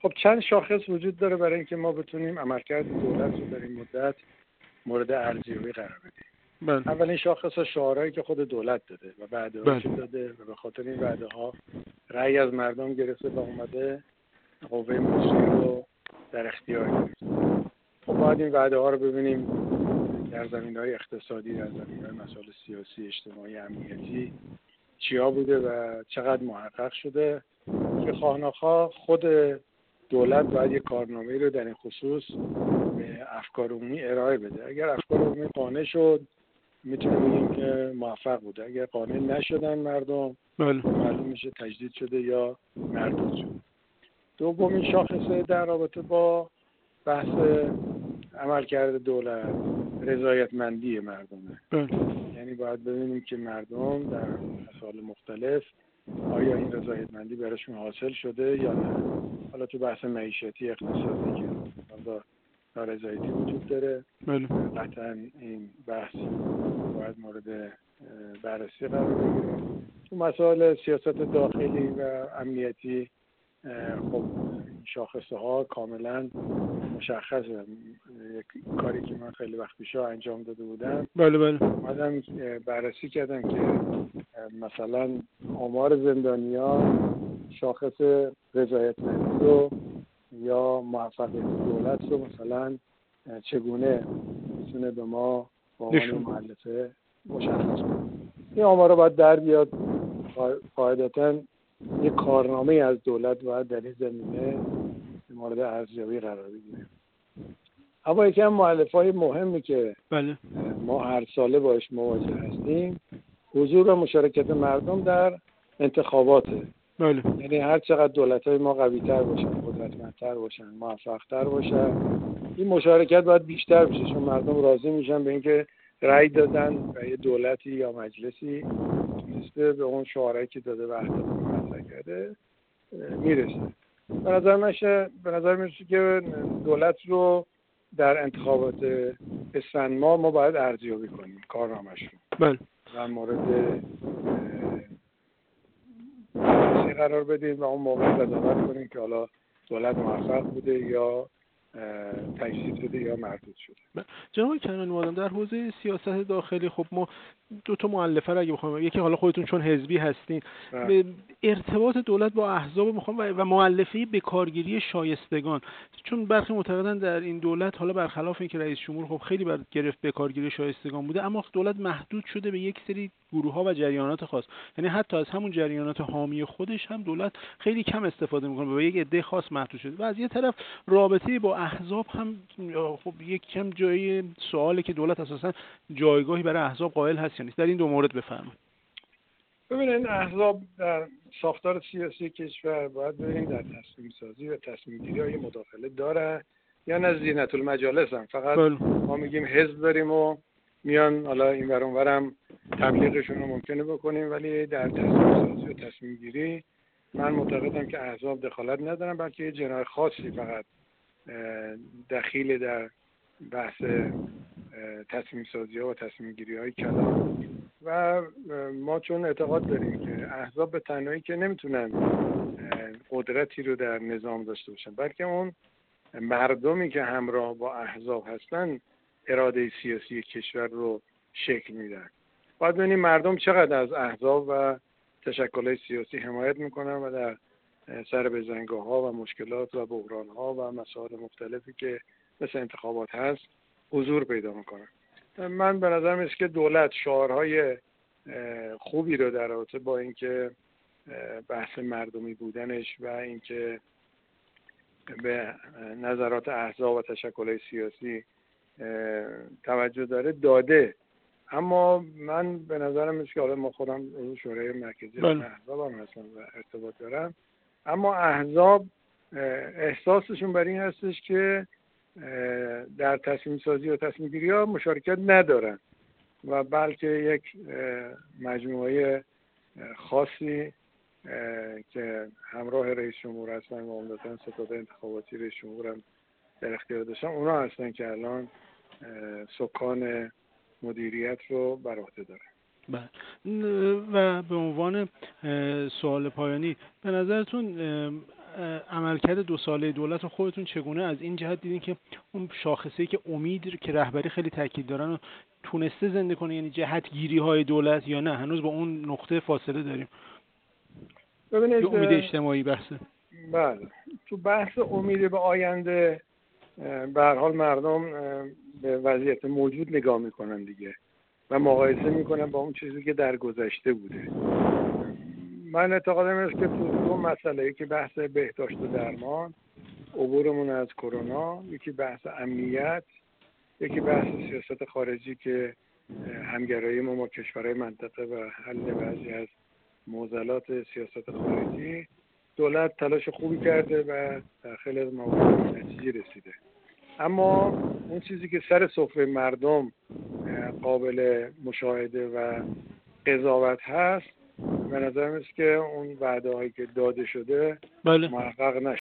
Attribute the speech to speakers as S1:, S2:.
S1: خب چند شاخص وجود داره برای اینکه ما بتونیم عملکرد دولت رو در این مدت مورد ارزیابی قرار بدیم.
S2: بله.
S1: اولین شاخص ها شعارهایی که خود دولت داده و وعده‌هاش داده و به خاطر این وعده‌ها رأی از مردم گرفته و اومده قوه مجریه رو در اختیار گرفته. خب باید این وعده‌ها رو ببینیم در زمینه‌های اقتصادی، در زمینه‌های مسائل سیاسی، اجتماعی، امنیتی چیا بوده و چقدر محقق شده که خواه ناخواه خود دولت باید یک کارنامه‌ای رو در این خصوص به افکار عمومی ارائه بده. اگر افکار عمومی قانع شد میتونیم بگیم که موفق بوده. اگر قانع نشدن مردم معلوم میشه تجدید شده یا مردود شده. دومین شاخصه در رابطه با بحث عملکرد دولت رضایتمندی مردمه. یعنی باید ببینیم که مردم در مسائل مختلف آیا این رضایتمندی براشون حاصل شده یا نه. حالا تو بحث معیشتی اقتصادی که نارضایتی وجود داره قطعا این بحث باید مورد بررسی قرار بگیره. تو مسائل سیاست داخلی و امنیتی خب شاخصه ها کاملا مشخصه. یک کاری که من خیلی وقت پیش انجام داده بودم اومدم بررسی کردم که مثلا آمار زندانیان شاخص رضایتمندی رو یا موفقیت دولت رو مثلا چگونه میتونه به ما با عنوان مؤلفه مشخص کنه. این آمارا باید در بیاد. قاعدتاً یک کارنامه از دولت باید در این زمینه مورد ارزیابی قرار بگیره. اما یکی از مؤلفه‌های مهمی که ما هر ساله باش مواجه هستیم حضور و مشارکت مردم در انتخاباته. یعنی هر چقدر دولت‌های ما قوی‌تر باشن، قدرتمندتر باشن، موفق‌تر باشن، این مشارکت باید بیشتر بشه، چون مردم راضی میشن به اینکه رأی دادن و یه دولتی یا مجلسی تونسته به اون شعارهایی که داده و اهدافی که مطرح کرده میرسه. به نظر میرسه که دولت رو در انتخابات اسفند ما باید ارزیابی کنیم کارنامه‌شون. و مورد بررسی قرار بدیم و اون موقع قضاوت کنیم که حالا دولت موفق بوده یا تجدید شده یا مردود شده.
S2: جناب کنعانی در حوزه سیاست داخلی خب ما دو تا مؤلفه رو اگه بخوام، یکی حالا خودتون چون حزبی هستین ارتباط دولت با احزاب میخوام و مؤلفه به کارگیری شایستگان، چون برخی معتقدن در این دولت حالا برخلاف اینکه رئیس جمهور خب خیلی بر گرفت به کارگیری شایستگان بوده، اما دولت محدود شده به یک سری گروه‌ها و جریانات خاص. یعنی حتی از همون جریانات حامی خودش هم دولت خیلی کم استفاده میکنه، به یک عده خاص محدود شده. و از یه طرف رابطه با احزاب هم خب یک کم جای سواله که دولت اساسا جایگاهی برای احزاب قائل هست یا نیست. در این دو مورد بفرمایید.
S1: ببینید احزاب در ساختار سیاسی کشور باید ببینیم در تصمیم سازی و تصمیم گیری های مداخله داره یا نه زینت المجالس هم. فقط ما میگیم حزب داریم و میان حالا این ور اون ورم تبلیغشون رو ممکنه بکنیم، ولی در تصمیم سازی و تصمیم گیری من معتقدم که احزاب دخالت ندارن، بلکه یه جناح خاصی فقط دخیل در بحث تصمیم سازی ها و تصمیم گیری های کلان. و ما چون اعتقاد داریم که احزاب به تنهایی که نمیتونن قدرتی رو در نظام داشته باشن، بلکه اون مردمی که همراه با احزاب هستن اراده سیاسی کشور رو شکل میدن. باید ببینیم مردم چقدر از احزاب و تشکل‌های سیاسی حمایت میکنن و در سر بزنگاه‌ها و مشکلات و بحران‌ها و مسائل مختلفی که مثل انتخابات هست حضور پیدا میکنن. من به نظر میاد که دولت شعارهای خوبی رو در رابطه با اینکه بحث مردمی بودنش و اینکه به نظرات احزاب و تشکل‌های سیاسی توجه داده، اما من به نظرم میاد که حالا ما خودم شورای مرکزی احزاب هم هستم و ارتباط دارم، اما احزاب احساسشون بر این هستش که در تصمیم سازی و تصمیم گیری ها مشارکت ندارن و بلکه یک مجموعه خاصی که همراه رئیس جمهور هستن و عمدتاً ستاد انتخاباتی رئیس جمهور هم در اختیار داشتن، اونا هستن که الان سکان مدیریت رو بر عهده دارن.
S2: و به عنوان سوال پایانی به نظرتون عملکرد 2 ساله دولت رو خودتون چگونه از این جهت دیدین که اون شاخصه‌ای که امید که رهبری خیلی تاکید دارن تونسته زنده کنه، یعنی جهتگیری‌های دولت، یا نه هنوز با اون نقطه فاصله داریم؟
S1: ببینید،
S2: امید اجتماعی بحثه.
S1: بله، تو بحث امید به آینده به هر حال مردم به وضعیت موجود نگاه میکنن دیگه و مقایسه میکنن با اون چیزی که در گذشته بوده. من اعتقادم است که تو 2 مسئله، یکی بحث بهداشت و درمان، عبورمون از کرونا، یکی بحث امنیت، یکی بحث سیاست خارجی که همگرایی ما با کشورهای منطقه و حل بعضی از معضلات سیاست خارجی، دولت تلاش خوبی کرده و در خیلی از موارد نتیجه رسیده. اما اون چیزی که سر سفره مردم قابل مشاهده و قضاوت هست، به نظر میاد که اون وعده‌هایی که داده شده محقق نشده.